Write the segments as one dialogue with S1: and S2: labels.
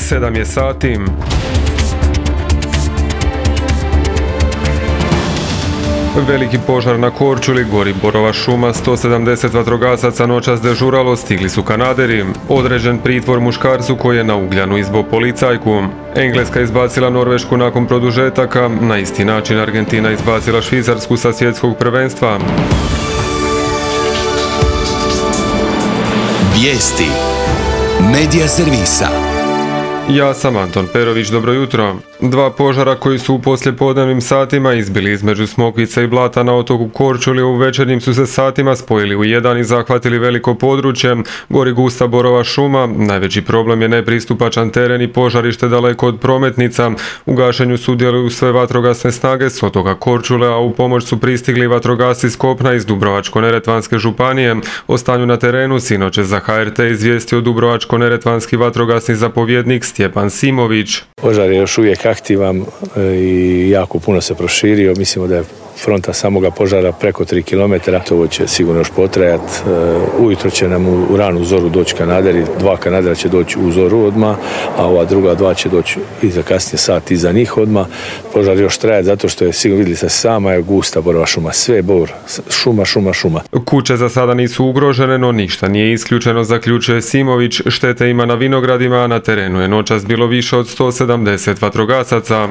S1: 7 je sati. Veliki požar na Korčuli, gori borova šuma, 170 vatrogasaca noćas dežuralo, stigli su kanaderi. Određen pritvor muškarcu koji je na Ugljanu izbo policajku. Engleska izbacila Norvešku nakon produžetaka, na isti način Argentina izbacila Švicarsku sa svjetskog prvenstva.
S2: Vijesti Medija servisa.
S1: Ja sam Anton Perović, dobro jutro. Dva požara koji su u poslijepodnevnim satima izbili između Smokvice i Blata na otoku Korčuli u večernjim su se satima spojili u jedan i zahvatili veliko područje. Gori gusta borova šuma, najveći problem je nepristupačan teren i požarište daleko od prometnica. U gašenju sudjeluju sve vatrogasne snage s otoka Korčule, a u pomoć su pristigli vatrogasci s kopna iz Dubrovačko-neretvanske županije. O stanju na terenu sinoć je za HRT izvijestio Dubrovačko-neretvanski vatrogasni zapovjednik Stjepan Simović.
S3: Požar je još uvijek aktivan i jako puno se proširio. Mislimo da je fronta samoga požara preko 3 km. To će sigurno još potrajati. Ujutro će nam u ranu zoru doći kanaderi. 2 kanadera će doći u zoru odmah, a ova druga 2 će doći i za kasnije sat iza njih odmah. Požar još traje zato što je, sigurno vidjeli se, sama je gusta borova šuma. Sve je bor, šuma.
S1: Kuće za sada nisu ugrožene, no ništa nije isključeno, zaključuje Simović. Štete ima na vinogradima, a na terenu je noćas bilo više od 170 vatrogasaca.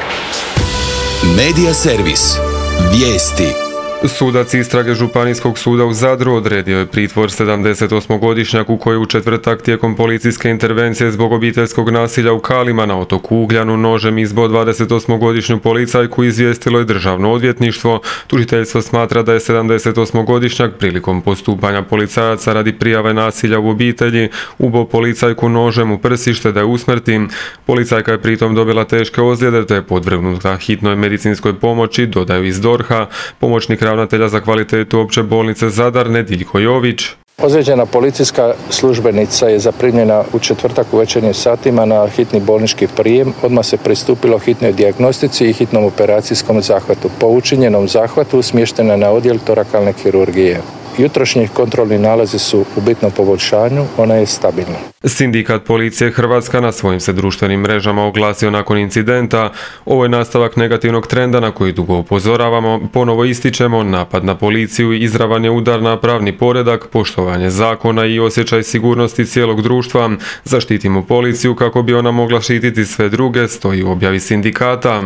S2: Medija servis. Vijesti.
S1: Sudac istrage Županijskog suda u Zadru odredio je pritvor 78-godišnjaku koji u četvrtak tijekom policijske intervencije zbog obiteljskog nasilja u Kalima na otoku Ugljanu nožem izbo 28-godišnju policajku, izvijestilo je Državno odvjetništvo. Tužiteljstvo smatra da je 78-godišnjak prilikom postupanja policajaca radi prijave nasilja u obitelji ubo policajku nožem u prsište da je usmrti. Policajka je pritom dobila teške ozljede te je podvrgnuta hitnoj medicinskoj pomoći, dodaju iz DORH-a. Pomoćnik ravnatelja za kvalitetu opće bolnice Zadar Nediljko Jović.
S4: Ozlijeđena policijska službenica je zaprimljena u četvrtak u večernjim satima na hitni bolnički prijem. Odmah se pristupilo hitnoj dijagnostici i hitnom operacijskom zahvatu. Po učinjenom zahvatu smještena je na odjel torakalne kirurgije. Jutrošnji kontrolni nalazi su u bitnom poboljšanju, ona je stabilna.
S1: Sindikat policije Hrvatska na svojim se društvenim mrežama oglasio nakon incidenta. Ovo je nastavak negativnog trenda na koji dugo upozoravamo. Ponovo ističemo, napad na policiju izravan je udar na pravni poredak, poštovanje zakona i osjećaj sigurnosti cijelog društva. Zaštitimo policiju kako bi ona mogla štititi sve druge, stoji u objavi sindikata.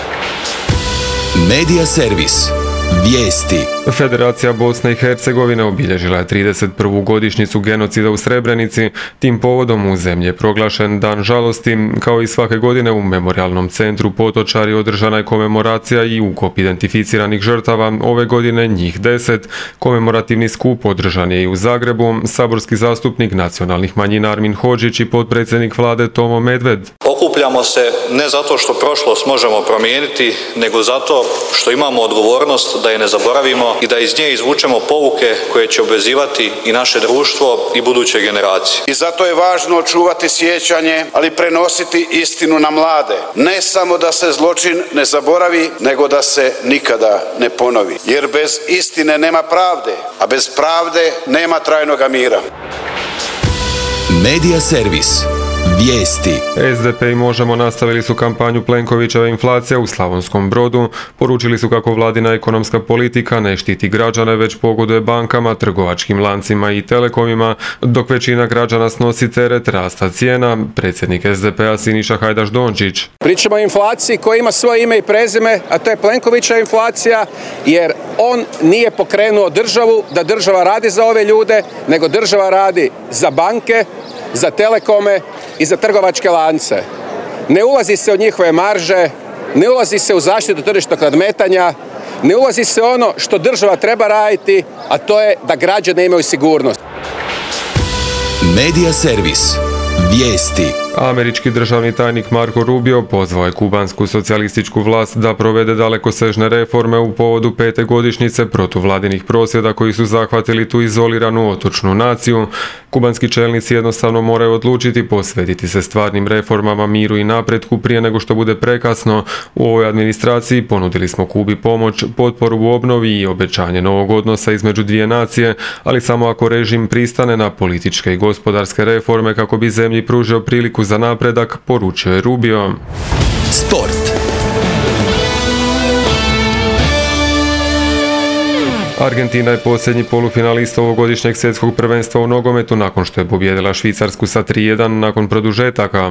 S2: Medija servis. Vijesti.
S1: Federacija Bosne i Hercegovine obilježila je 31. godišnjicu genocida u Srebrenici. Tim povodom u zemlji je proglašen dan žalosti. Kao i svake godine u Memorijalnom centru Potočari održana je komemoracija i ukop identificiranih žrtava. Ove godine njih 10. Komemorativni skup održan je i u Zagrebu. Saborski zastupnik nacionalnih manjina Armin Hodžić i potpredsjednik vlade Tomo Medved.
S5: Okupljamo se ne zato što prošlost možemo promijeniti, nego zato što imamo odgovornost da je ne zaboravimo i da iz nje izvučemo pouke koje će obvezivati i naše društvo i buduće generacije.
S6: I zato je važno očuvati sjećanje, ali prenositi istinu na mlade. Ne samo da se zločin ne zaboravi, nego da se nikada ne ponovi. Jer bez istine nema pravde, a bez pravde nema trajnoga mira.
S2: Medija servis. Vijesti.
S1: SDP i Možemo nastavili su kampanju Plenkovićeva inflacija u Slavonskom Brodu. Poručili su kako vladina ekonomska politika ne štiti građane, već pogoduje bankama, trgovačkim lancima i telekomima, dok većina građana snosi teret rasta cijena. Predsjednik SDP-a Siniša Hajdaš Dončić.
S7: Pričamo o inflaciji koja ima svoje ime i prezime, a to je Plenkovićeva inflacija, jer on nije pokrenuo državu da država radi za ove ljude, nego država radi za banke, za telekome i za trgovačke lance. Ne ulazi se u njihove marže, ne ulazi se u zaštitu tržišnog nadmetanja, ne ulazi se ono što država treba raditi, a to je da građani imaju sigurnost.
S2: Medija servis. Vijesti.
S1: Američki državni tajnik Marco Rubio pozvao je kubansku socijalističku vlast da provede dalekosežne reforme u povodu 5. godišnjice protuvladinih prosvjeda koji su zahvatili tu izoliranu otočnu naciju. Kubanski čelnici jednostavno moraju odlučiti posvetiti se stvarnim reformama, miru i napretku prije nego što bude prekasno. U ovoj administraciji ponudili smo Kubi pomoć, potporu u obnovi i obećanje novog odnosa između dvije nacije, ali samo ako režim pristane na političke i gospodarske reforme kako bi zemlji pružio priliku za napredak, poručio je Rubio.
S2: Sport.
S1: Argentina je posljednji polufinalista ovogodišnjeg svjetskog prvenstva u nogometu nakon što je pobijedila Švicarsku sa 3:1 nakon produžetaka.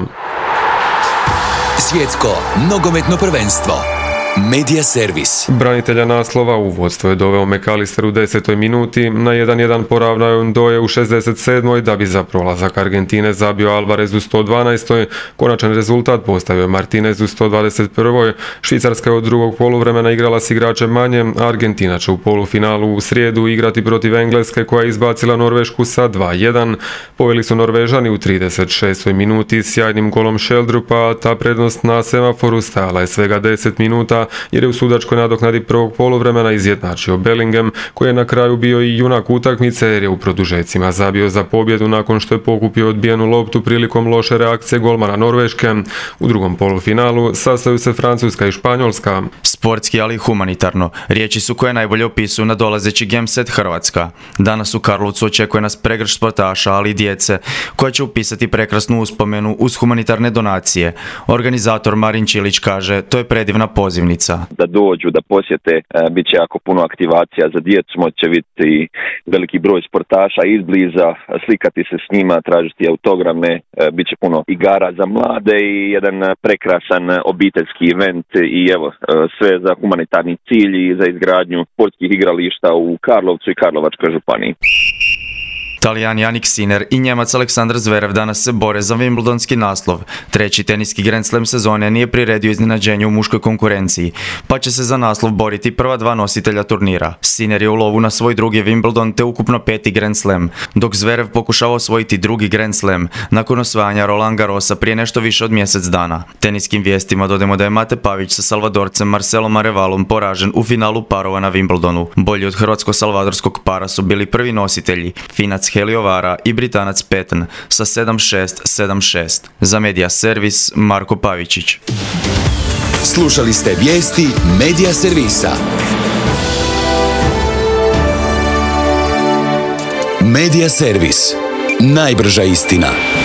S2: Svjetsko nogometno prvenstvo. Media Servis.
S1: Branitelja naslova u vodstvo je doveo McAllister u 10. minuti, na 1:1 poravnao je Ndoye u 67. da bi za prolazak Argentine zabio Alvarez u 112. Konačan rezultat postavio je Martinez u 121. Švicarska je od drugog poluvremena igrala s igračem manje, a Argentina će u polufinalu u srijedu igrati protiv Engleske koja je izbacila Norvešku sa 2:1. Poveli su Norvežani u 36. minuti s sjajnim golom Sheldrupa, a ta prednost na semaforu stajala je svega 10 minuta jer je u sudačkoj nadoknadi prvog poluvremena izjednačio Bellingham, koji je na kraju bio i junak utakmice jer je u produžecima zabio za pobjedu nakon što je pokupio odbijenu loptu prilikom loše reakcije golmana Norveške. U drugom polufinalu sastaju se Francuska i Španjolska.
S8: Sportski, ali i humanitarno. Riječi su koje najbolje opisuju nadolazeći game set Hrvatska. Danas u Karlovcu očekuje nas pregršt sportaša, ali i djece, koja će upisati prekrasnu uspomenu uz humanitarne donacije. Organizator Marin Čilić kaže, to je predivna pozivnica.
S9: Da dođu, da posjete, bit će jako puno aktivacija za djecu, moće biti veliki broj sportaša izbliza, slikati se s njima, tražiti autograme, bit će puno igara za mlade i jedan prekrasan obiteljski event i evo, sve za humanitarni cilj i za izgradnju sportskih igrališta u Karlovcu i Karlovačkoj županiji.
S8: Talijan Jannik Sinner i Njemac Aleksandar Zverev danas se bore za Wimbledonski naslov. Treći teniski Grand Slam sezone nije priredio iznenađenje u muškoj konkurenciji, pa će se za naslov boriti prva dva nositelja turnira. Sinner je u lovu na svoj drugi Wimbledon te ukupno 5. Grand Slam, dok Zverev pokušava osvojiti drugi Grand Slam nakon osvajanja Roland Garrosa prije nešto više od mjesec dana. Teniskim vijestima dodajemo da je Mate Pavić sa Salvadorcem Marcelom Arevalom poražen u finalu parova na Wimbledonu. Bolji od hrvatsko-salvadorskog para su bili prvi nositelji, Finac Helio Vara i Britanac Petn sa 7-6, 7-6. Za Media Servis, Marko Pavičić.
S2: Slušali ste vijesti Media Servisa. Media Servis. Najbrža istina.